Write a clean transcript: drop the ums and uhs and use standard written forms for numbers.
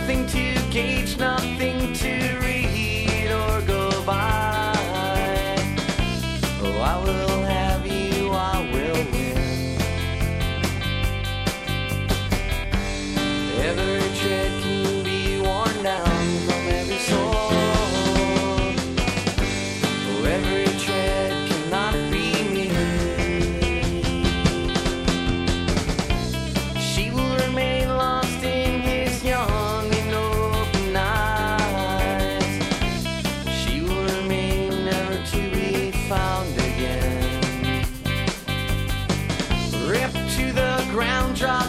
nothing to gauge, nothing to read or go by. Oh, I will have you, I will win. Every tread can be worn down from every soul. Oh, every tread cannot be me. She will remain lost in his young and open eyes. She will remain never to be found again. Ripped to the ground, dry